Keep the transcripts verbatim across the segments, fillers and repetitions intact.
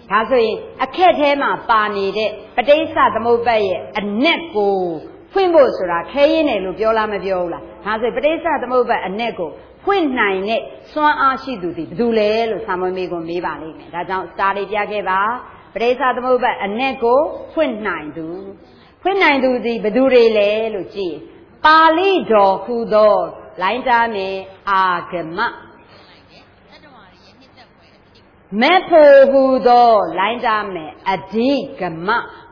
ဒါဆိုရင်အခက်ထဲမှာပါနေတဲ့ပဋိစ္စသမုပ္ပါဒ်ရဲ့အနက်ကိုဖွင့်ဖို့ဆိုတာခဲရင်းတယ်လို့ပြောလားမပြောဘူးလားဒါဆိုပဋိစ္စသမုပ္ပါဒ်အနက်ကိုဖွင့်နိုင်တဲ့စွမ်းအားရှိသူသည်ဘယ်သူလဲလို့ဆာမွေးမေးကိုမေးပါလိမ့်မယ်ဒါကြောင့်စာလေးပြခဲ့ပါပဋိစ္စသမုပ္ပါဒ်အနက်ကိုဖွင့်နိုင်သူဖွင့်နိုင်သူသည်ဘယ်သူတွေလဲလို့ကြည့်ပါဠိတော်ဟူသောလိုင်းတားမယ်အာဂမမေဖို့ဟူသောလိုင်းတားမယ်အဓိကမ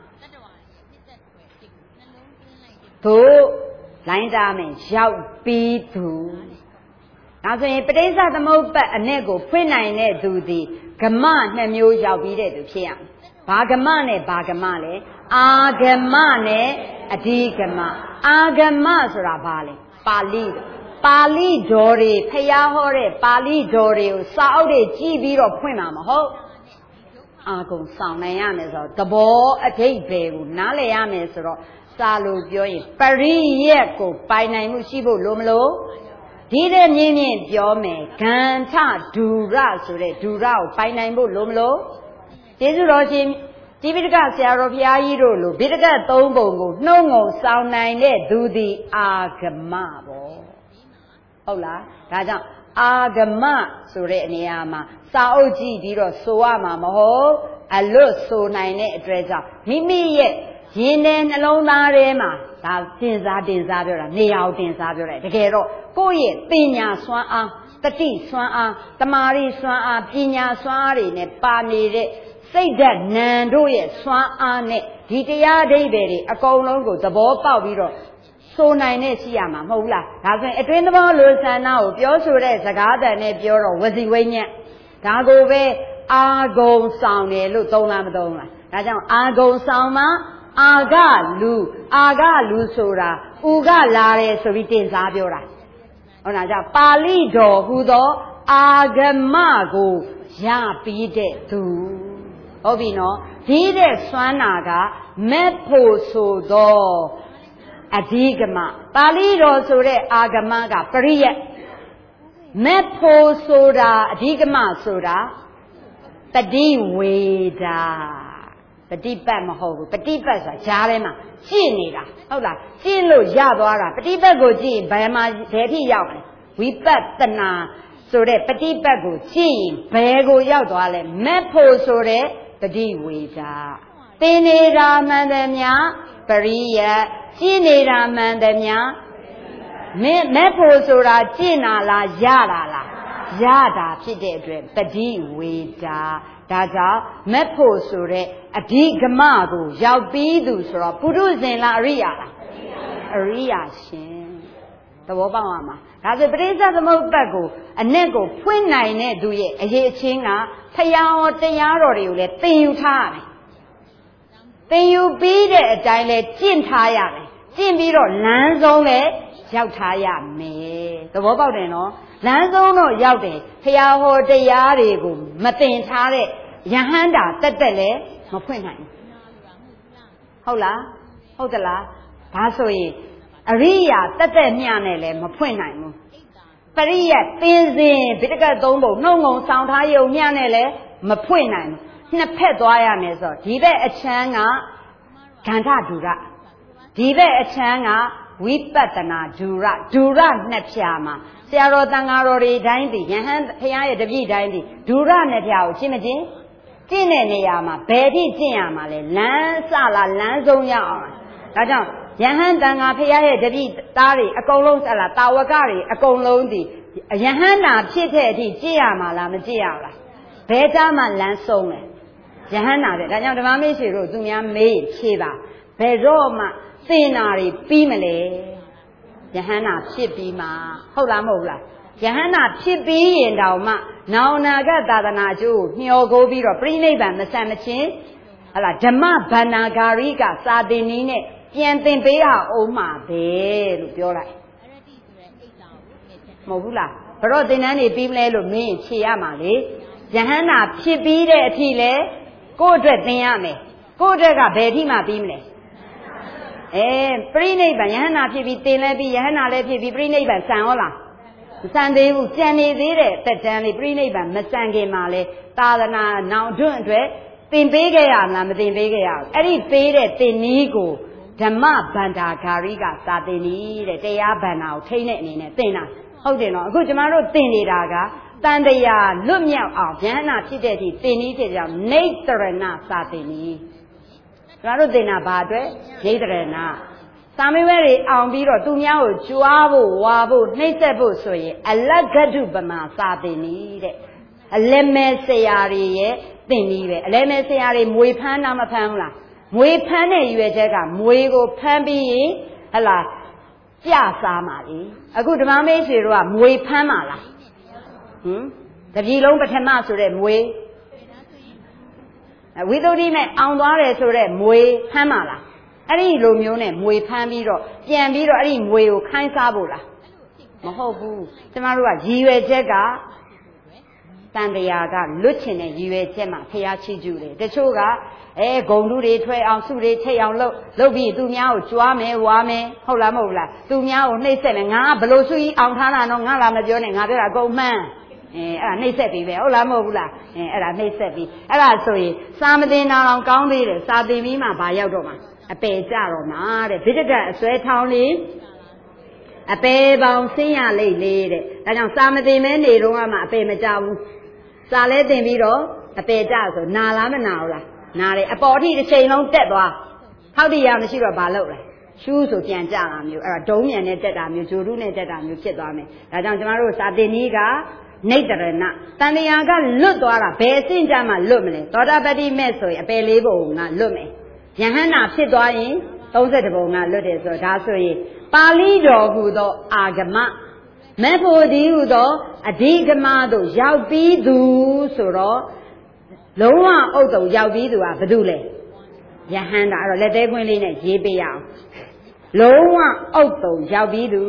တို့လိုင်းတားမယ်ရောက်ပြီးသူဒါဆိုရင်ပဋိစ္စသမုပ္ပါဒ်အ ਨੇ ကိုဖွင့်နိုင်တဲ့သူသည်ဂမနှစ်မျိုးရောက်ပြီးတဲ့သူဖြစ်ရမယ်ဘာဂမနဲ့ဘာဂမလဲအာဂမနဲ့အဓိကမအာဂမဆိုတာဘာလဲပါဠိပါဠိတော်တွေဖျားဟောတဲ့ပါဠိတော်တွေကိုစာအုပ်တွေကြည့်ပြီးတော့ဖွင့်မှာမဟုတ်အာဂုံဆောင်နိုင်ရမယ်ဆိုတော့သဘောအဓိပ္ပာယ်ကိုနားလည်ရမယ်ဆိုတော့စာလို့ပြောရင်ပရိယက်ကိုပိုင်နိုင်မှုရှိဖို့လိုမလို့ဒီတဲ့မြင်းမြင့်ပြောမယ်ဂန္ဓဒူရဆိုတဲ့ဒူရကိုပိုင်နိုင်ဖို့လိုမလို့ကျေးဇူးတော်ရှင်တိပိဋကဆရာတော်ဘုရားကြီးတို့လိုဗိဓကသုံးပုံကိုနှုံငုံဆောင်နိုင်တဲ့သူသည်အာဂမပေါ့ဟုတ်လားဒါကြောင့်အာဂမဆိုတဲ့နေရာမှာစာအုပ်ကြည့်ပြီးတော့ဆိုရမှာမဟုတ်အလွတ်ဆိုနိုင်တဲ့အတွက်ကြောင့်မိမိရဲ့ရင်ထဲနှလုံးသားထဲမှာဒါတင်စားတင်စားပြောတာနေရာကိုတင်စားပြောတယ်တကယ်တော့ကိုယ့်ရဲ့ပညာစွမ်းအားတတိစွမ်းအားတမာရီစွမ်းအားပညာစွမ်းအားတွေနဲ့ပါနေတဲ့စိတ်ဓာတ်နံတို့ရဲ့စွမ်းအားနဲ့ဒီတရားအဓိပ္ပာယ်တွေအကုန်လုံးကိုသဘောပေါက်ပြီးတော့ဆိုနိုင်နဲ့ရှိရမှာမဟုတ်လားဒါဆိုရင်အတွင်းသဘောလိုဆန္ဒကိုပြောဆိုတဲ့စကားတန်နဲ့ပြောတော့ဝစီဝိညာဉ်ဒါကိုပဲအာဂုံဆောင်တယ်လို့သုံးလားမသုံးလားဒါကြောင့်အာဂုံဆောင်မှာအာဂလူအာဂလူဆိုတာဥကလာတယ်ဆိုပြီးတင်စားပြောတာဟုတ်လားကြောင့်ပါဠိတော်ဟူသောအာဂမကိုရပြီးတဲ့သူဟုတ်ပြီနော်ဒီတဲ့စွမ်းနာကမက်ဖို့ဆိုသောအဓိကမပါဠိတော်ဆိုတဲ့အာဂမကပရိယက်မက်ဖို့ဆိုတာအဓိကမဆိုတာပฏิဝေဒာပฏิပတ်မဟုတ်ဘူးပฏิပတ်ဆိုတာဈာထဲမှာကြည့်နေတာဟုတ်လားကြည့်လို့ရသွားတာပฏิပတ်ကိုကြည့်ရင်ဘယ်မှာဘယ်ထိရောက်လဲဝိပဿနာဆိုတဲ့ပฏิပတ်ကိုကြည့်ရင်ဘယ်ကိုရောက်သွားလဲမက်ဖို့ဆိုတဲ့ပฏิဝေဒာသင်နေတာမှန်တယ်များပရိယတ်ကြည့်နေတာမှန်တယ်များမက်မက်ဖို့ဆိုတာကြည့်နာလားရတာလားရတာဖြစ်တဲ့အတွက်ပฏิဝေဒာဒါကြောင့်မက်ဖို့ဆိုတဲ့အဓိကမကိုရောက်ပြီးသူဆိုတော့ပုရုဇဉ်လားအရိယာလားအရိယာရှင်သဘောပေါက်ပါမှာဒါဆိုပဋိစ္စသမုပ္ပါဒ်ကိုအ내ကိုဖွင့်နိုင်တဲ့သူရဲ့အရေးအချင်းကဖယားဟောတရားတော်တွေကိုလည်းသင်ယူထားရတယ်သင်ယူပြီးတဲ့အတိုင်းလည်းကျင့်ထားရတယ်ကျင့်ပြီးတော့လမ်းဆုံးလည်းရောက်ထားရမယ်သဘောပေါက်တယ်နော်လမ်းဆုံးတော့ရောက်တယ်ဖယားဟောတရားတွေကိုမသင်ထားတဲ့ယဟန္တာတက်တက်လည်းမဖွင့်နိုင်ဘူးဟုတ်လားဟုတ်သလားဒါဆိုရင်အရိယာတက်တက်မျှနဲ့လည်းမဖွင့်နိုင်ဘူးပရိယတ်သင်စဉ်ဗိဓကသုံးပုံနှုံငုံဆောင်ထားရုံမျှနဲ့လည်းမဖွင့်နိုင်ဘူးနှစ်ဖက်သွားရမယ်ဆိုတော့ဒီဘက်အချမ်းကဂန္ဓဒူရဒီဘက်အချမ်းကဝိပဿနာဒူရဒူရနှစ်ဖြာမှာဆရာတော်တန်ဃာတော်တွေတိုင်းသည်ယဟန်ဖရာရဲ့တပည့်တိုင်းသည်ဒူရနှစ်ဖြာကိုရှင်းမချင်းကျင့်တဲ့နေရာမှာဘယ်ထိကျင့်ရမှာလဲလမ်းစလားလမ်းဆုံးရအောင်ဒါကြောင့်ယဟန်တန်ဃာဖရာရဲ့တပည့်သားတွေအကုန်လုံးစလားတာဝကတွေအကုန်လုံးသည်ယဟန်နာဖြစ်တဲ့အထိကျင့်ရမှာလားမကျင့်ရဘူးလားဘယ်သားမှလမ်းဆုံးလဲယဟန်နာပဲဒါကြောင့်ဓမ္မမေရှိတို့သူများမေးဖြေပါဘယ်တော့မှသင်နာတွေပြီးမလဲယဟန္တာဖြစ်ပြီးမှဟုတ်လားမဟုတ်လားယဟန္တာဖြစ်ပြီးရင်တောင်မှနောင်နာကသာသနာကျိုးကိုမျှော်ကိုပြီးတော့ပြိဋိဘံမဆန်မချင်းဟလာဓမ္မဗန္နာဂါရိကစာသင်နည်းနဲ့ပြန်သင်ပေးရအောင်မှာပဲလို့ပြောလိုက်မဟုတ်ဘူးလားဘရောသင်္นานနေပြီးမလဲလို့မင်းဖြေရမှာလေယဟန္တာဖြစ်ပြီးတဲ့အထိလဲကိုယ့်အတွက်သင်ရမယ်ကိုယ့်အတွက်ကဘယ်အထိမှပြီးမလဲအဲပြိဋိဘံယဟန္တာဖြစ်ပြီးသင်လဲပြီးယဟန္တာလည်းဖြစ်ပြီးပြိဋိဘံဆံဟောလားမဆန်သေးဘူးကြံနေသေးတဲ့တက်တန်းလေးပြိဋိဘံမဆန်ခင်မှာလဲသာသနာနောင်တွန့်အတွက်တင်ပေးခဲ့ရလားမတင်ပေးခဲ့ရဘူးအဲ့ဒီပေးတဲ့တင်နည်းကိုဓမ္မဗန္ဒာဂါရိကစာတင်နည်းတဲ့တရားဗန္ဒာကိုထိန်းတဲ့အနေနဲ့သင်တာဟုတ်တယ်နော်အခုကျမတို့သင်နေတာကတန်တရားလွတ်မြောက်အောင်ဉာဏ်နာဖြစ်တဲ့အထိသင်နည်းဖြစ်ကြောင်းနေတရဏစာတင်နည်းကျမတို့သင်တာဘာအတွက်နေတရဏစာမေးပွဲတွေအောင်ပြီးတော့သူများကိုကြွားဖို့ဝါဖို့နှိမ့်ဆက်ဖို့ဆိုရင်အလဂ္ဂတုပမာစာတင်နည်းတဲ့အလဲမဲဆရာတွေရဲ့သင်နည်းပဲအလဲမဲဆရာတွေမွေဖမ်းတာမဖမ်းဘူးလားမွေဖမ်းတဲ့ရွယ်ချက်ကမွေကိုဖမ်းပြီးရင်ဟလာကြစားမှာလေအခုဓမ္မမေးဆွေတို့ကမွေဖမ်းမှာလားဟမ်တပြည်လုံးပထမဆိုတဲ့မွေဝိသုဒ္ဓိနဲ့အောင်သွားတယ်ဆိုတဲ့မွေဖမ်းမှာလားအဲ့ဒီလိုမျိုးနဲ့မွေဖမ်းပြီးတော့ပြန်ပြီးတော့အဲ့ဒီမွေကိုခိုင်းစားဖို့လားမဟုတ်ဘူးကျမတို့ကရည်ရွယ်ချက်ကတန်တရားကလွတ်ချင်တဲ့ရည်ရွယ်ချက်မှာဖျားချီးကျူးတယ်တချို့ကအဲဂုံလူတွေထွက်အောင်စုတွေထိတ်အောင်လုပ်လုပ်ပြီးသူများကိုကြွားမယ်ဝါမယ်ဟုတ်လားမဟုတ်လားသူများကိုနှိပ်စက်မယ်ငါကဘလို့စုကြီးအောင်ထားတာတော့ငါလာမပြောနဲ့ငါပြောတာအကုန်မှန်းအဲအဲ့ဒါနှိပ်စက်ပြီးပဲဟုတ်လားမဟုတ်ဘူးလားအဲအဲ့ဒါနှိပ်စက်ပြီးအဲ့ဒါဆိုရင်စာမတင်တာအောင်ကောင်းသေးတယ်စာတင်ပြီးမှဘာရောက်တော့မှာအပယ်ကြတော့မှာတဲ့ဗိဒ္ဓကအစွဲထောင်းလေးအပယ်ပေါင်းဆင်းရလိမ့်လေတဲ့ဒါကြောင့်စာမတင်မဲနေတော့မှအပယ်မကြဘူးစာလဲတင်ပြီးတော့အပယ်ကြဆိုနာလားမနာဘူးလားနားတယ်အပေါ်အထိတစ်ချိန်လုံးတက်သွားဟောက်တရားမရှိတော့ဘာလုပ်လဲရှူးဆိုပြန်ကြတာမျိုးအဲ့တော့ဒုံးမြန်နဲ့တက်တာမျိုးဂျိုရုနဲ့တက်တာမျိုးဖြစ်သွားမယ်ဒါကြောင့်ကျမတို့စာတင်နည်းကနေတရဏတန်တရားကလွတ်သွားတာဘယ်အဆင့်ကြမှာလွတ်မလဲသောတာပတ္တိမဲ့ဆိုရင်အပယ်လေးပုံကလွတ်မယ်ယဟန္တာဖြစ်သွားရင်သုံးဆယ်ပုံကလွတ်တယ်ဆိုတော့ဒါဆိုရင်ပါဠိတော်ဟူသောအာဂမမေဖို့ဒီဟူသောအဓိကမတို့ရောက်ပြီးသူဆိုတော့လုံးဝအုတ်တုံရောက်ပြီးသူကဘာလို့လဲယဟန္တာအဲ့တော့လက်သေးခွင်းလေးနဲ့ရေးပေးရအောင်လုံးဝအုတ်တုံရောက်ပြီးသူ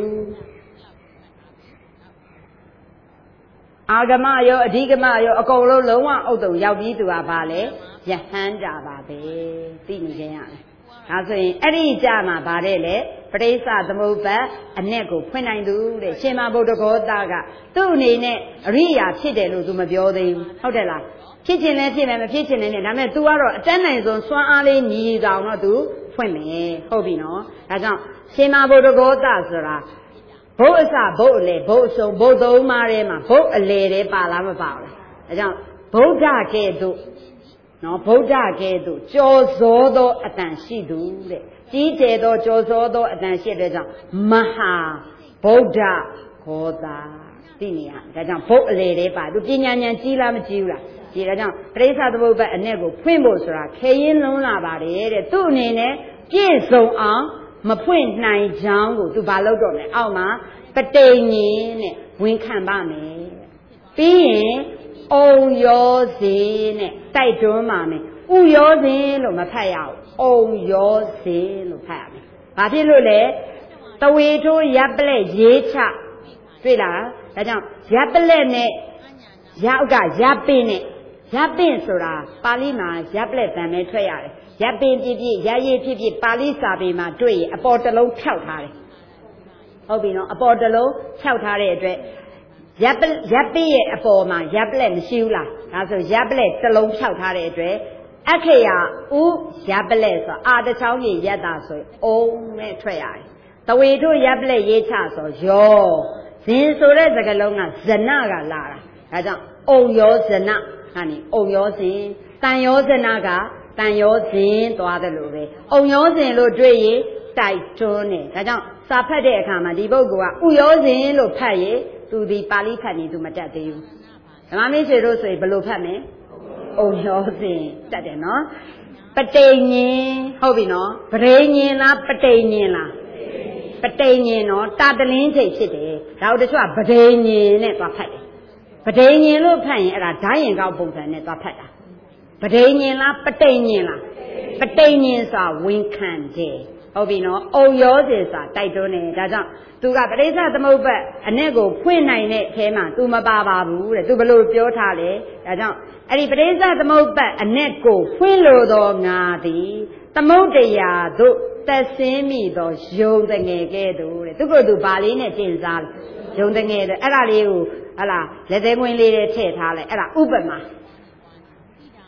အာဂမရောအဓိကမရောအကုန်လုံးလုံးဝအုတ်တုံရောက်ပြီးသူကဘာလဲယဟန္တာပါပဲသိနေကြရတယ်ဒါဆိုရင်အဲ့ဒီကြမှာဗါတဲ့လေပရိစ္ဆသမုပ္ပါအ내ကိုဖွင့်နိုင်သူတဲ့ရှင်မဗုဒ္ဓဂောတကသူ့အနေနဲ့အရိယာဖြစ်တယ်လို့သူမပြောသေးဘူးဟုတ်တယ်လားဖြစ်ခြင်းလည်းဖြစ်မယ်မဖြစ်ခြင်းလည်းနဲ့ဒါပေမဲ့ तू ကတော့အတန်းနိုင်ဆုံးစွမ်းအားလေးညီတောင်တော့ तू ဖွင့်မယ်ဟုတ်ပြီနော်ဒါကြောင့်ရှင်မဗုဒ္ဓဂောတဆိုတာဘုတ်အစဘုတ်အလေဘုတ်အစုံဘုတ်သုံးပါးထဲမှာဘုတ်အလေတွေပါလားမပါဘူးလားဒါကြောင့်ဗုဒ္ဓကဲ့သို့နော်ဗုဒ္ဓကဲ့သို့ကြောစောသောအတန်ရှိသူတဲ့ကြီးကျယ်သောကြောစောသောအတန်ရှိတဲ့ကြောင့်မဟာဗုဒ္ဓဂောတာသိနေရဒါကြောင့်ဘုတ်အလေတွေပါသူပညာဉာဏ်ကြီးလားမကြီးဘူးလားဒီဒါကြောင့်ပရိစ္ဆသမုပ္ပါအ내ကိုဖွင့်ဖို့ဆိုတာခေရင်လုံးလာပါတယ်တဲ့သူ့အနေနဲ့ပြည့်စုံအောင်မဖွင့်နိုင်ကြောင်းကိုသူဘာလုပ်တော့လဲအောက်မှာပဋိညာဉ်နဲ့ဝင်ခံပါမယ်ပြီးရင်ဩယောဇဉ်နဲ့တိုက်တွန်းပါမယ်ဥယောဇဉ်လို့မဖတ်ရဘူးဩယောဇဉ်လို့ဖတ်ရမယ်ဘာဖြစ်လို့လဲတဝေထိုးရပ်ပလက်ရေးချတွေ့လားဒါကြောင့်ရပ်ပလက်နဲ့ရောက်ကရပ်ပင်းနဲ့ရပ်ပင့်ဆိုတာပါဠိမှာရပ်ပလက်တန်ပဲထွက်ရတယ်ရပ်ပင့်ပြည့်ပြည့်ရရည်ဖြစ်ဖြစ်ပါဠိစာပေမှာတွေ့ရင်အပေါ်တစ်လုံးဖြောက်ထားတယ်ဟုတ်ပြီနော်အပေါ်တစ်လုံးဖြောက်ထားတဲ့အတွက်ရပ်ရပ်ပင့်ရဲ့အပေါ်မှာရပ်ပလက်မရှိဘူးလားဒါဆိုရပ်ပလက်တစ်လုံးဖြောက်ထားတဲ့အတွက်အခရာဥရပ်ပလက်ဆိုအာတချောင်းကြီးရက်တာဆိုအုံနဲ့ထွက်ရတယ်တဝေတို့ရပ်ပလက်ရေးချဆိုယောဇင်ဆိုတဲ့စကားလုံးကဇနကလာတာဒါကြောင့်အုံယောဇနhani အုံယောဇဉ်တန်ယောဇနာကတန်ယောဇဉ်သွားတယ်လို့ပဲအုံယောဇဉ်လို့တွေ့ရင်တိုက်တွန်းတယ်ဒါကြောင့်စာဖတ်တဲ့အခါမှာဒီပုဂ္ဂိုလ်ကဥယောဇဉ်လို့ဖတ်ရင်သူဒီပါဠိဖတ်နေသူမတတ်သေးဘူးဓမ္မမင်းဆွေတို့ဆိုရင်ဘယ်လိုဖတ်မလဲအုံယောဇဉ်တတ်တယ်နော်ပဋိညာဉ်ဟုတ်ပြီနော်ပဋိညာဉ်လားပဋိညာဉ်လားပဋိညာဉ်နော်တာတလင်းချိန်ဖြစ်တယ်ဒါတို့တချို့ကပဋိညာဉ်နဲ့သွားဖတ်တယ်ပဋိညာဉ်လို့ဖတ်ရင်အဲ့ဒါဓာတ်ရင်ကောက်ပုံစံနဲ့သွားဖတ်တာပဋိညာဉ်လားပဋိညာဉ်လားပဋိညာဉ်ဆိုဝင်ခံတယ်ဟုတ်ပြီနော်အုံရောစင်စာတိုက်တွန်းတယ်ဒါကြောင့်သူကပရိစ္ဆသမုပ္ပါအ내ကိုဖွင့်နိုင်တဲ့အထဲမှာ तू မပါပါဘူးတဲ့ तू ဘယ်လိုပြောထားလဲဒါကြောင့်အဲ့ဒီပရိစ္ဆသမုပ္ပါအ내ကိုဖွင့်လို့တော်ငါသည်သမုဒ္ဒရာတို့သက်ဆင်းမိသောယုံတငယ်ကဲ့သို့တဲ့သူကသူဘာလေးနဲ့ကျင့်စားလဲယုံတငယ်တဲ့အဲ့ဒါလေးကိုဟလာလက်သေးခွင်းလေးတွေထည့်ထားလိုက်အဲ့ဒါဥပမာ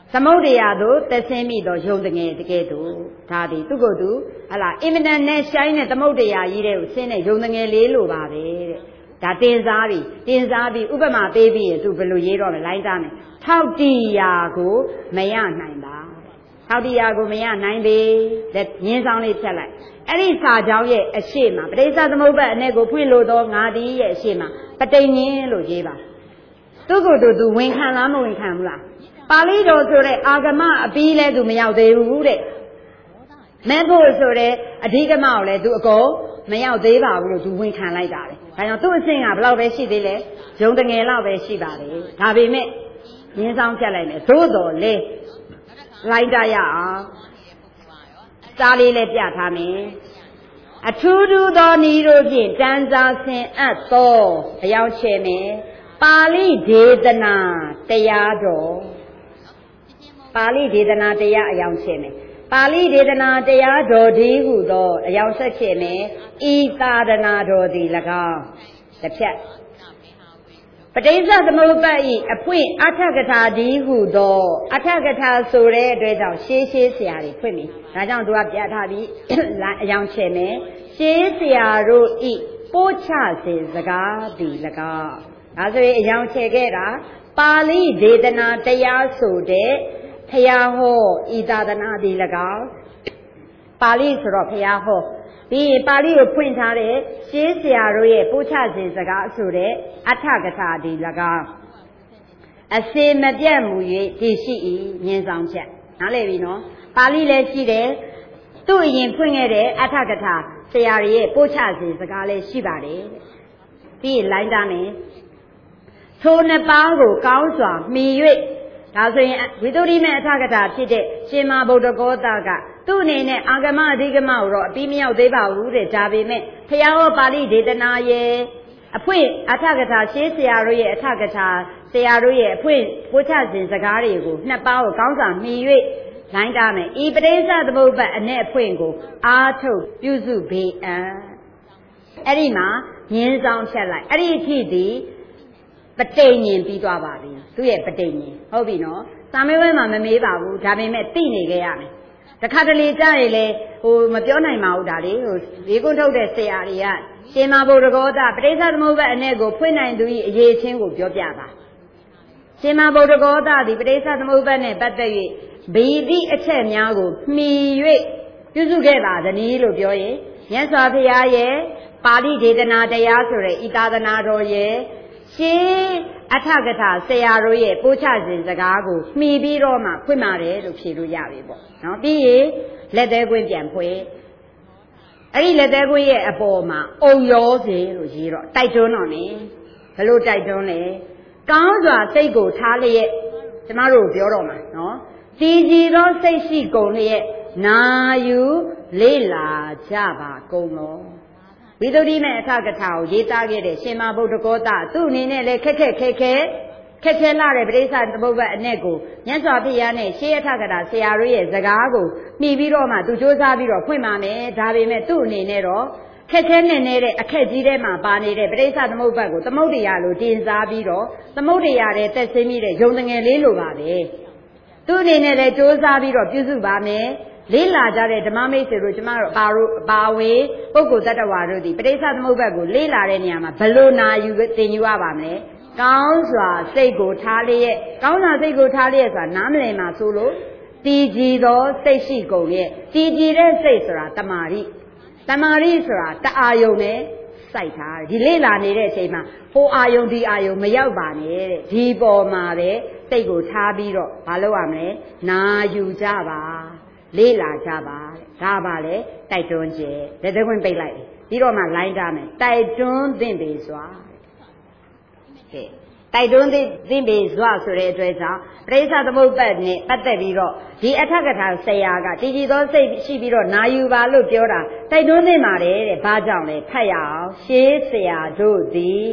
သမုဒ္ဒရာသို့သက်ဆင်းမိသောယုံတငယ်တကယ်သို့ဒါသည်သူကိုယ်သူဟလာအင်မတန်နဲ့ရှိုင်းတဲ့သမုဒ္ဒရာကြီးတဲ့ကိုဆင်းတဲ့ယုံတငယ်လေးလိုပါပဲတဲ့ဒါတင်စားပြီတင်စားပြီဥပမာပေးပြီးရင်သူဘယ်လိုရေးတော့လဲလိုင်းသားမယ်ထောက်တီယာကိုမရနိုင်ပါထောက်တီယာကိုမရနိုင်ပေတဲ့ညင်းဆောင်လေးဖြတ်လိုက်အဲ့ဒီစာကြောင်းရဲ့အရှိမပဋိစ္စသမုပ္ပါဒ်အနေကိုဖွင့်လို့တော့ငါသည်ရဲ့အရှိမပဋိညင်းလို့ရေးပါသူကိုယ်သူသူဝင်ခံလားမဝင်ခံဘူးလားပါဠိတော်ဆိုတဲ့အာဂမအပြီးလဲသူမရောက်သေးဘူးတဲ့မဲဖို့ဆိုတဲ့အဓိကမကိုလည်းသူအကုန်မရောက်သေးပါဘူးလို့သူဝန်ခံလိုက်တာပဲဒါကြောင့်သူ့အဆင့်ကဘယ်လောက်ပဲရှိသေးလဲယုံတငယ်လောက်ပဲရှိပါတယ်ဒါပေမဲ့ရင်းဆောင်ဖြတ်လိုက်မယ်သို့တော်လေလိုက်ကြရအောင်စာလေးလည်းပြထားမယ်အထူးထူးသောဤတို့ဖြင့်တန်စားဆင်အပ်သောအယောက်ချေမယ်ပါဠိဒေသနာတရားတော်ပါဠိဒေသနာတရားအယောင်ချေမယ်ပါဠိဒေသနာတရားတော်ဒီဟုသောအယောင်ဆက်ချေမယ်ဤသာဒနာတော်သည်၎င်းတစ်ဖြတ်ပဋိစ္စသမုပ္ပါဒ်ဤအဖွင့်အထကထာဒီဟုသောအထကထာဆိုတဲ့အတွက်ကြောင့်ရှေးရှေးဆရာတွေဖွင့်ပြီဒါကြောင့်သူကပြထားပြီးအယောင်ချေမယ်ရှေးဆရာတို့ဤပို့ချစဉ်စကားသည်၎င်းဒါဆိုရင်အယောင်ချေခဲ့တာပါဠိဒေသနာတရားဆိုတဲ့ဖယားဟောဤသာသနာသည်၎င်းပါဠိဆိုတော့ဖယားဟောပြီးပါဠိကိုဖွင့်ထားတဲ့ရှေးဆရာတို့ရဲ့ပို့ချခြင်းစကားဆိုတဲ့အထကထာသည်၎င်းအစေမပြတ်မူ၍တည်ရှိ၏မြင်ဆောင်ချက်နားလည်ပြီနော်ပါဠိလည်းရှိတယ်သူ့အရင်ဖွင့်ခဲ့တဲ့အထကထာဆရာတွေရဲ့ပို့ချခြင်းစကားလည်းရှိပါတယ်ပြီးလိုင်းသားမယ်ထိုနှစ်ပါးကိုကောင်းစွာမှီ၍ဒါဆိုရင်ဝိသုဒ္ဓိမေအထကထာဖြစ်တဲ့ရှင်မဗုဒ္ဓဂောသကသူ့အနေနဲ့အာဂမအဓိကမကိုတော့အပြီးမရောက်သေးပါဘူးတဲ့ဒါပေမဲ့ဖယားဟောပါဠိဒေသနာရဲ့အဖွင့်အထကထာရှေးဆရာတို့ရဲ့အထကထာဆရာတို့ရဲ့အဖွင့်ပို့ချခြင်းစကားတွေကိုနှစ်ပါးကိုကောင်းစွာမှီ၍လိုင်းတာမယ်ဤပဋိစ္စသမုပ္ပါဒ်အ내အဖွင့်ကိုအာထုတ်ပြုစုပေအံအဲ့ဒီမှာမြင်းဆောင်ဖြတ်လိုက်အဲ့ဒီအဖြစ်ဒီပဋိညင်ပြီးသွားပါပြီသူ့ရဲ့ပဋိညင်ဟုတ်ပြီနော်စာမေးပွဲမှာမမေးပါဘူးဒါပေမဲ့သိနေခဲ့ရမယ်တခါတလေကြားရင်လေဟိုမပြောနိုင်ပါဘူးဒါလေဟိုဒီကုန်းထုတ်တဲ့ဆရာတွေကရှင်မဗုဒ္ဓဂောသပဋိစ္စသမုပ္ပါဒ်အ내ကိုဖွင့်နိုင်သူ၏အရေးချင်းကိုပြောပြတာရှင်မဗုဒ္ဓဂောသသည်ပဋိစ္စသမုပ္ပါဒ်နဲ့ပတ်သက်၍ဗီတိအချက်များကိုမှီ၍ပြုစုခဲ့ပါသနည်းလို့ပြောရင်မြတ်စွာဘုရားရဲ့ပါဠိဒေသနာတရားဆိုတဲ့ဤသာသနာတော်ရဲ့ရှေးအထကထာဆရာတို့ရဲ့ပို့ချခြင်းစကားကိုမှီပြီးတော့မှဖွင့်ပါတယ်လို့ဖြေလို့ရပြီပေါ့နော်ပြီးရင်လက်သေးကွင်းပြန်ဖွင့်အဲ့ဒီလက်သေးကွင်းရဲ့အပေါ်မှာအုံရောစေလို့ရေးတော့တိုက်တွန်းတော့မယ်ဘလို့တိုက်တွန်းလဲကောင်းစွာစိတ်ကိုထားလျက်ကျမတို့ပြောတော့မှာနော်တည်ကြည်သောစိတ်ရှိကုန်လျက်နာယူလေ့လာကြပါကုန်လောဝိသုဒ္ဓိမေအထကထာကိုရေးသားခဲ့တဲ့ရှင်မဗုဒ္ဓဂောသသူ့အနေနဲ့လည်းခက်ခက်ခဲခဲခက်ခဲလာတဲ့ပဋိစ္စသမုပ္ပါဒ်အ내ကိုမြတ်စွာဘုရားနဲ့ရှေးအထကထာဆရာတို့ရဲ့စကားကိုမှီပြီးတော့မှသူစ조사ပြီးတော့ဖွင့်ပါမယ်ဒါပေမဲ့သူ့အနေနဲ့တော့ခက်ခဲနေနေတဲ့အခက်ကြီးထဲမှာပါနေတဲ့ပဋိစ္စသမုပ္ပါဒ်ကိုသမုဒ္ဒရာလိုတင်စားပြီးတော့သမုဒ္ဒရာတဲ့သက်ဆင်းပြီးတဲ့ယုံတငယ်လေးလိုပါပဲသူ့အနေနဲ့လည်းစ조사ပြီးတော့ပြုစုပါမယ်လေးလာကြတဲ့ဓမ္မမိတ်ဆွေတို့ကျမတို့ပါတို့ပါဝေပုဂ္ဂိုလ်တ attva တို့ဒီပဋိစ္စသမုပ္ပါဒ်ကိုလေးလာတဲ့နေရာမှာဘလို့နာယူတင်ယူရပါမလဲကောင်းစွာစိတ်ကိုထားလျက်ကောင်းစွာစိတ်ကိုထားလျက်ဆိုတာနားမလည်မှာဆိုလို့တည်ကြည်သောစိတ်ရှိကုန်ရဲ့တည်ကြည်တဲ့စိတ်ဆိုတာတမာရိတမာရိဆိုတာတအာယုံနဲ့စိုက်ထားတယ်ဒီလေးလာနေတဲ့အချိန်မှာဟိုအာယုံဒီအာယုံမရောက်ပါနဲ့တဲ့ဒီပေါ်မှာပဲစိတ်ကိုထားပြီးတော့မလုပ်ရမလဲနာယူကြပါလေးလာကြပါဒါပါလေတိုက်တွန်းခြင်းလက်သေးခွင့်ပိတ်လိုက်ပြီးတော့မှလိုင်းထားမယ်တိုက်တွန်းသင့်ပေစွာကဲတိုက်တွန်းသင့်ပေစွာဆိုတဲ့အတွက်ကြောင့်ပရိစ္ဆသမုပ္ပါဒ်နဲ့ပတ်သက်ပြီးတော့ဒီအထကထာဆရာကတည်ကြည်သောစိတ်ရှိပြီးတော့နာယူပါလို့ပြောတာတိုက်တွန်းသင့်ပါတယ်တဲ့ဘာကြောင့်လဲဖတ်ရအောင်ရှေးဆရာတို့သည်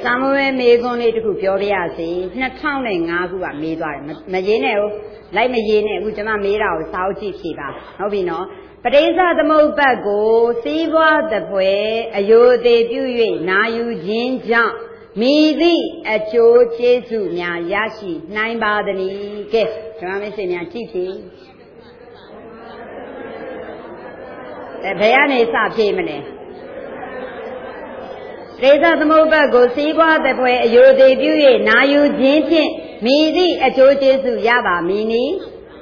စာမွေးမေကွန်းလေးတခုပြောပြရစီနှစ်ထောင်နဲ့ငါးခုကမေးသွားတယ်မရေးနဲ့ဦးလိုက်မရေးနဲ့အခုကျွန်မမေးတာကိုစာအုပ်ကြည့်ဖြေပါဟုတ်ပြီနော်ပဋိစ္စသမုပ္ပတ်ကိုစီးပွားတပွဲအယိုသေးပြု၍နာယူခြင်းကြောင့်မိသည့်အကျိုးကျေးဇူးများရရှိနိုင်ပါသနည်းကဲကျွန်မမိတ်ဆွေများကြည့်ဖြေအဲဘယ်ကနေစဖြေမလဲပဋိစ္စသမုပ္ပတ်ကိုစီးပွားတပွဲအယိုသေးပြု၍နာယူခြင်းဖြင့်မိသည့်အကျိုးကျေးဇူးရပါမည်နီ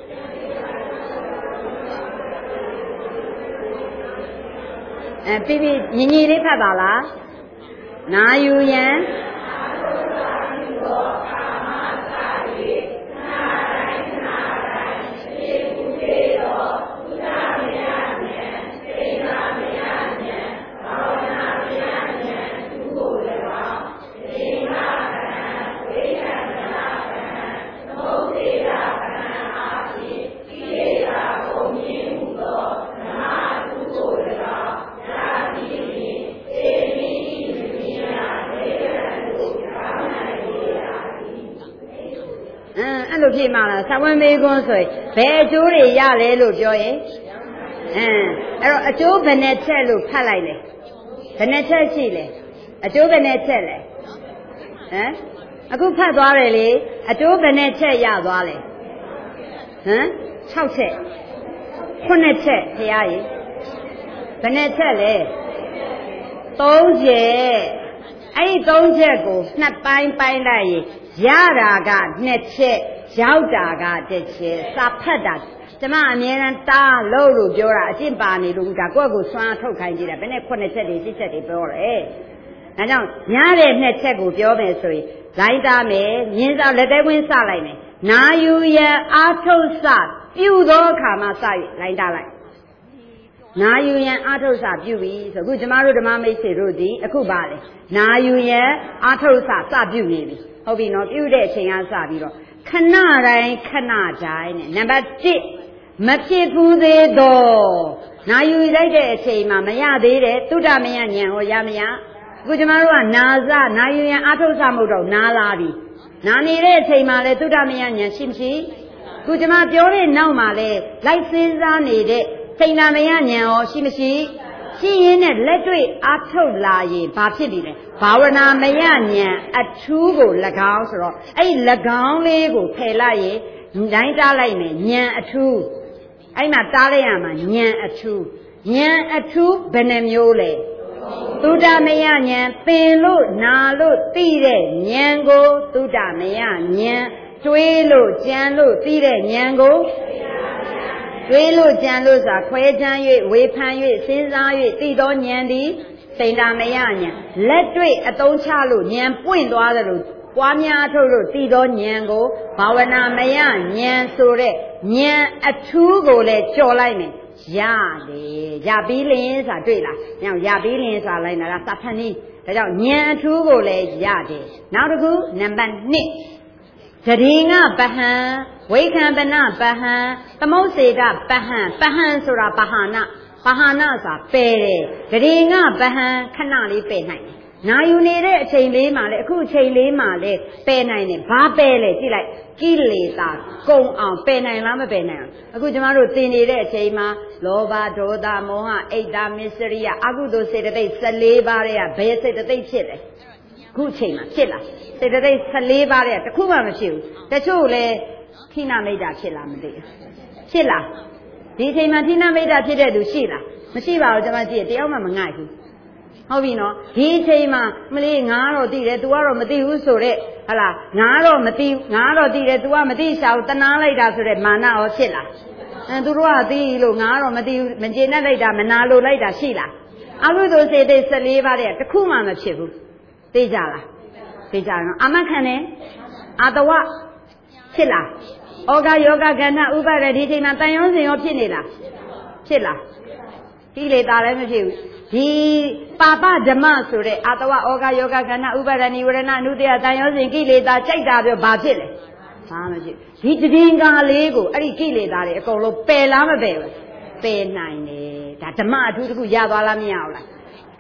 အဲပြပြညီညီလေးဖတ်ပါလားနာယူရန်လို့ဖြစ်မှာလားသဝမေကွန်းဆိုရင်ဘယ်အကျိုးတွေရလဲလို့ပြောရင်အင်းအဲ့တော့အကျိုးဘယ်နဲ့ချက်လို့ဖတ်လိုက်လေဘယ်နဲ့ချက်ရှိလဲအကျိုးဘယ်နဲ့ချက်လဲဟမ်အခုဖတ်သွားတယ်လေအကျိုးဘယ်နဲ့ချက်ရသွားလဲဟမ်၆ချက်ခုနှစ်ချက်ဖရားကြီးဘယ်နဲ့ချက်လဲသုံးချက်အဲ့ဒီသုံးချက်ကိုနှစ်ပိုင်းပိုင်းလိုက်ရင်ရတာကနှစ်ချက်ရောက်တာကတစ်ချက်စာဖတ်တာကျမအမြဲတမ်းတားလို့လို့ပြောတာအကျင့်ပါနေလို့ဒါကိုယ့်ကိုစွမ်းထုတ်ခိုင်းကြည့်တာဘယ်နဲ့ခုနှစ်ချက်တွေရှစ်ချက်တွေပြောတယ်ဒါကြောင့်ညတဲ့နှစ်ချက်ကိုပြောမယ်ဆိုရင်လိုက်သားမယ်မြင်းစားလက်သေးဝင်းစလိုက်မယ်နာယူရန်အာထုတ်စပြုသောအခါမှာစရလိုက်တာလိုက်နာယူရန်အာထုတ်စပြုပြီဆိုအခုကျမတို့ဓမ္မမိတ်ဆွေတို့ဒီအခုပါလေနာယူရန်အာထုတ်စစပြုနေပြီဟုတ်ပြီနော်ပြုတဲ့အချိန်ကစပြီးတော့ခဏတိုင်းခဏတိုင်းနဲ့နံပါတ်တစ်မဖြစ်ဘူးသေးတော့နာယူလိုက်တဲ့အချိန်မှာမရသေးတဲ့သုဒ္ဓမယဉာဏ်ဟောရမရအခုကျမတို့ကနာစနာယူရန်အာထုတ်စမဟုတ်တော့နာလာပြီနာနေတဲ့အချိန်မှာလဲသုဒ္ဓမယဉာဏ်ရှိမရှိအခုကျမပြောတဲ့နောက်မှာလဲလိုက်စဉ်းစားနေတဲ့စိဏမယဉာဏ်ဟောရှိမရှိရှိရင်းနဲ့လက်တွေ့အားထုတ်လာရင်ဘာဖြစ်ပြီလဲဘာဝနာမယဉာဏ်အထူးကို၎င်းဆိုတော့အဲ့ဒီ၎င်းလေးကိုဖယ်လိုက်ရင်တိုင်းတားလိုက်မယ်ဉာဏ်အထူးအဲ့မှာတားလိုက်ရမှာဉာဏ်အထူးဉာဏ်အထူးဘယ်နှမျိုးလဲသုဒ္ဓမယဉာဏ်သင်လို့နာလို့သိတဲ့ဉာဏ်ကိုသုဒ္ဓမယဉာဏ်တွေးလို့ကြံလို့သိတဲ့ဉာဏ်ကိုတွေးလို့ကြံလို့ဆိုတာခွဲခြမ်း၍ဝေဖန်၍စဉ်းစား၍သိသောဉာဏ်သည်စိဏမယဉာဏ်လက်တွေ့အသုံးချလို့ဉာဏ်ပွင့်သွားတယ်လို့ပွားများထုတ်လို့သိသောဉာဏ်ကိုဘာဝနာမယဉာဏ်ဆိုတဲ့ဉာဏ်အထူးကိုလည်းကြော်လိုက်မယ်ရတယ်ရပြီးလင်းဆိုတာတွေ့လားညောင်ရပြီးလင်းဆိုတာလိုက်တာကသဖန်နည်းဒါကြောင့်ဉာဏ်အထူးကိုလည်းရတယ်နောက်တစ်ခုနံပါတ်နှစ်သတိငပဟံဝိခံပနပဟံသမုတ်စေတပဟံပဟံဆိုတာပဟာနပဟာနဆိုတာပယ်တယ်သတိငပဟံခဏလေးပယ်နိုင်တယ်နာယူနေတဲ့အချိန်လေးမှာလေအခုအချိန်လေးမှာလေပယ်နိုင်တယ်ဘာပယ်လဲကြည့်လိုက်ကိလေသာကုံအောင်ပယ်နိုင်လားမပယ်နိုင်အောင်အခုကျမတို့သင်နေတဲ့အချိန်မှာလောဘဒေါသမောဟအိတ်တာမစ္စရိယအကုသိုလ်စေတသိက်၁၄ပါးရဲ့ဘယ်စေတသိက်ဖြစ်လဲခုချိန်မှာဖြစ်လားစေတသိက်၁၄ပါးရဲ့တခုမှမဖြစ်ဘူးတချို့လည်းခိနမိတ်တာဖြစ်လားမသိဘူးဖြစ်လားဒီအချိန်မှာခိနမိတ်တာဖြစ်တဲ့သူရှိလားမရှိပါဘူးကျွန်မကြည့်တယောက်မှမငှိုက်ဘူးဟုတ်ပြီနော်ဒီအချိန်မှာမလေးငါတော့သိတယ် तू ကတော့မသိဘူးဆိုတော့ဟလာငါတော့မသိငါတော့သိတယ် तू ကမသိရှာဘူးတနာလိုက်တာဆိုတော့မာနရောဖြစ်လားအဲသူတို့ကသိလို့ငါတော့မသိဘူးမကျေနပ်လိုက်တာမနာလိုလိုက်တာရှိလားအကုသိုလ်စေတသိက်၁၄ပါးတဲ့တခုမှမဖြစ်ဘူးသိကြလားသိကြနော်အမခံတယ်အာတဝဖြစ်လားဩဃယောဂကဏ္ဍဥပါဒဒီချိန်မှာတန်ရုံးစင်ရောဖြစ်နေလားဖြစ်လားကိလေသာလည်းမဖြစ်ဘူးဒီပါပဓမ္မဆိုတဲ့အာတဝဩဃယောဂကဏ္ဍဥပါဒနိဝရဏအနုတ္တယတန်ရုံးစင်ကိလေသာကြိုက်တာပြောဘာဖြစ်လဲဘာမဖြစ်ဒီတည်င်းကားလေးကိုအဲ့ဒီကိလေသာတွေအကုန်လုံးပယ်လားမပယ်ဘူးပယ်နိုင်တယ်ဒါဓမ္မအထူးတစ်ခုရသွားလားမရဘူးလား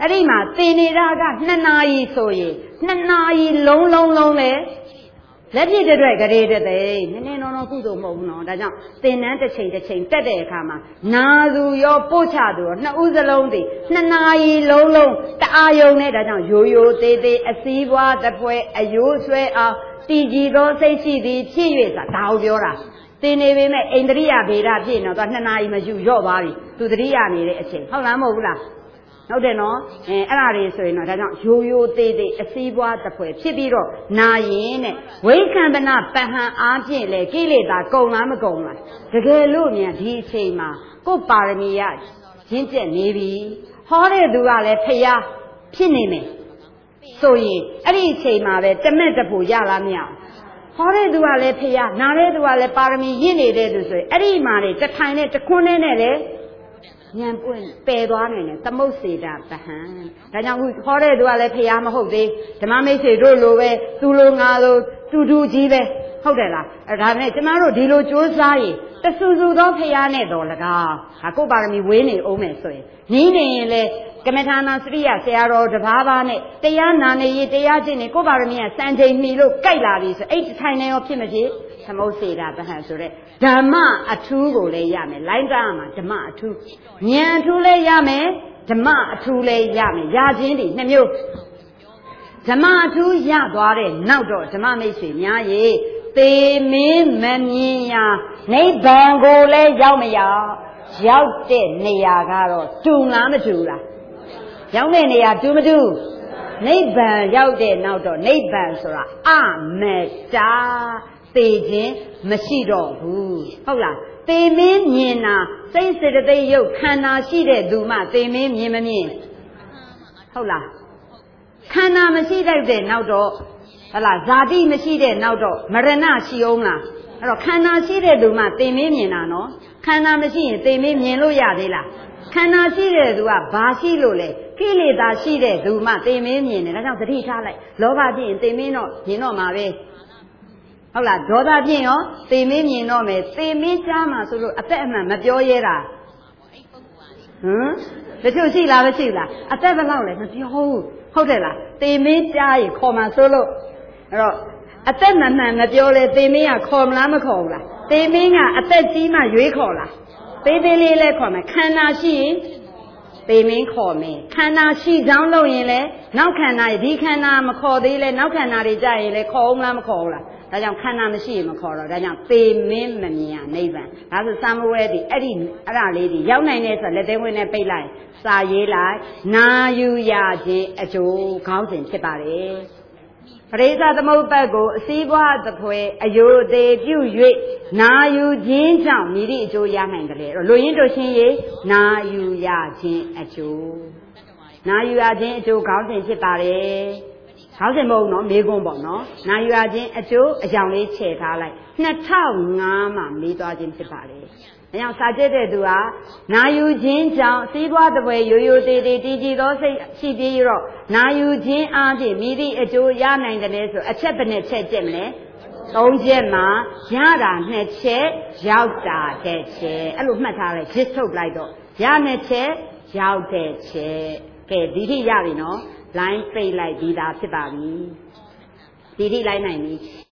အဲ့ဒီမှာသင်နေတာကနှစ်နာရီဆိုရင်နှစ်နာရီလုံးလုံးလုံးလေလက်ပြည့်တဲ့ကလေးတဲ့သိနည်းနည်းနော်နော်ကုသိုလ်မဟုတ်ဘူးနော်ဒါကြောင့်သင်တန်းတစ်ချိန်တစ်ချိန်တက်တဲ့အခါမှာနာသူရောပို့ချသူရောနှစ်ဦးစလုံးတည်နှစ်နာရီလုံးလုံးတအားယုံနဲ့ဒါကြောင့်ရိုးရိုးသေးသေးအစည်းပွားတစ်ပွဲအယိုးဆွဲအောင်တည်ကြည်သောစိတ်ရှိသည်ဖြစ်၍ဆိုတာဒါကိုပြောတာသင်နေပေမဲ့အိန္ဒြိယဗေဒဖြစ်နေတော့နှစ်နာရီမယူရော့သွားပြီသူတတိယနေတဲ့အချိန်ဟုတ်လားမဟုတ်ဘူးလားဟုတ်တယ်နော်အဲအဲ့ဒါတွေဆိုရင်တော့ဒါကြောင့်ရိုးရိုးသေးသေးအစည်းပွားတစ်ဖွဲဖြစ်ပြီးတော့နာရင်တဲ့ဝိခံပနပဟံအားဖြင့်လေကိလေသာကုန်လားမကုန်လားတကယ်လို့မြန်ဒီအချိန်မှာကိုယ်ပါရမီရရင့်ကျက်နေပြီဟောတဲ့သူကလည်းဖျားဖြစ်နေမယ်ဆိုရင်အဲ့ဒီအချိန်မှာပဲတမက်တပူရလားမရဟောတဲ့သူကလည်းဖျားနားတဲ့သူကလည်းပါရမီရင့်နေတဲ့သူဆိုရင်အဲ့ဒီမှာနေတထိုင်နဲ့တခွန်းနဲ့နဲ့လေဉာဏ်ပွင့်ပယ်သွားနိုင်တယ်သမုတ်စေတာပဟံဒါကြောင့်ခုဟောတဲ့သူကလည်းဖျားမဟုတ်သေးဓမ္မမိတ်ဆွေတို့လိုပဲသူလိုငါလိုတူတူကြီးပဲဟုတ်တယ်လားအဲဒါနဲ့ကျမတို့ဒီလိုကြိုးစားရင်တဆူဆူသောဖျားနဲ့တော်လကားဟာကိုယ်ပါရမီဝေးနေအောင်မယ်ဆိုရင်နီးနေရင်လေကမ္မထာနာစရိယဆရာတော်တပါးပါးနဲ့တရားနာနေရေးတရားကျင့်နေကိုယ်ပါရမီကစံချိန်မှီလို့ကြိုက်လာပြီဆိုအဲ့ဒီထိုင်နေရောဖြစ်မဖြစ်သမုတ်စေတာပဟံဆိုတဲ့ဓမ္မအထူးကိုလည်းရမယ်လိုင်းတာမှာဓမ္မအထူးဉာဏ်အထူးလည်းရမယ်ဓမ္မအထူးလည်းရမယ်ရခြင်းဒီနှစ်မျိုးဓမ္မအထူးရသွားတဲ့နောက်တော့ဓမ္မမိတ်ဆွေများရေသေမင်းမမြင်ရာနိဗ္ဗာန်ကိုလည်းရောက်မရောက်ရောက်တဲ့နေရာကတော့တူလားမတူလားရောက်တဲ့နေရာတူမတူနိဗ္ဗာန်ရောက်တဲ့နောက်တော့နိဗ္ဗာန်ဆိုတာအမတ္တသေခြင်းမရှိတော့ဘူးဟုတ်လားသေမင်းမြင်တာစိတ်စေတသိက်ရုပ်ခန္ဓာရှိတဲ့သူမှသေမင်းမြင်မမြင်ဟုတ်လားခန္ဓာမရှိတတ်တဲ့နောက်တော့ဟလာဇာတိမရှိတဲ့နောက်တော့မရဏရှိအောင်လားအဲ့တော့ခန္ဓာရှိတဲ့သူမှသေမင်းမြင်တာနော်ခန္ဓာမရှိရင်သေမင်းမြင်လို့ရသေးလားခန္ဓာရှိတဲ့သူကဘာရှိလို့လဲကိလေသာရှိတဲ့သူမှသေမင်းမြင်တယ်ဒါကြောင့်သတိထားလိုက်လောဘဖြစ်ရင်သေမင်းတော့မြင်တော့မှာပဲဟုတ်လားဒေါသဖြစ်ရောသေမင်းမြင်တော့မယ်သေမင်းကြားမှာဆိုလို့အသက်အမှန်မပြောရဲတာဟမ်တချို့ရှိလားမရှိလားအသက်ဘယ်လောက်လဲမပြောဘူးဟုတ်တယ်လားသေမင်းကြားရင်ခေါ်မှဆိုလို့အဲ့တော့အသက်မှန်မှန်မပြောလဲသေမင်းကခေါ်မလားမခေါ်ဘူးလားသေမင်းကအသက်ကြီးမှရွေးခေါ်လားသေးသေးလေးလဲခေါ်မယ်ခန္ဓာရှိရင်သေမင်းခေါ်မယ်ခန္ဓာရှိကြောင်းလို့ရင်လဲနောက်ခန္ဓာဒီခန္ဓာမခေါ်သေးလဲနောက်ခန္ဓာတွေကြရင်လဲခေါ်အောင်လားမခေါ်ဘူးလားဒါကြောင့်ခန္ဓာမရှိရင်မခေါ်တော့ဒါကြောင့်သေမင်းမမြင်ရနိဗ္ဗာန်ဒါဆိုစာမဝဲဒီအဲ့ဒီအဲ့ဒါလေးဒီရောက်နိုင်တဲ့ဆိုလက်သေးဝင်နဲ့ပိတ်လိုက်စာရေးလိုက်နာယူရခြင်းအကျိုးခေါင်းစဉ်ဖြစ်ပါတယ်ပရိစ္ဆသမုပ္ပတ်ကိုအစည်းပွားသဖွယ်အယုသေးပြု၍နာယူခြင်းကြောင့်မိသည့်အကျိုးရနိုင်တယ်လေအဲ့တော့လူရင်းတို့ရှင်းရေးနာယူရခြင်းအကျိုးနာယူရခြင်းအကျိုးခေါင်းစဉ်ဖြစ်ပါတယ်ခေါင်းစဉ်မဟုတ်နော်မေးခွန်းပေါ့နော်နာယူရခြင်းအကျိုးအကြောင်းလေးခြေထားလိုက်နှစ်ထောင်ငါးမှာမေးသွားခြင်းဖြစ်ပါလေ။ဒါကြောင့်စာကျက်တဲ့သူကနာယူခြင်းကြောင့်စီးပွားတစ်ပွဲရိုးရိုးသေးသေးတည်ကြည်သောစိတ်ရှိပြီးတော့နာယူခြင်းအားဖြင့်မိသည့်အကျိုးရနိုင်တယ်လဲဆိုအချက်တစ်နဲ့ချက်ကျက်မလဲ။သုံးချက်မှာရတာနှစ်ချက်ရောက်တာတဲ့ချက်အဲ့လိုမှတ်ထားလိုက်ရစ်ထုတ်လိုက်တော့ရနှစ်ချက်ရောက်တဲ့ချက်ကဲဒီထိရပြီနော်လိုင်းပိတ်လိုက်ပြီးသားဖြစ်ပါပြီဒီထိလိုက်နိုင်ပြီ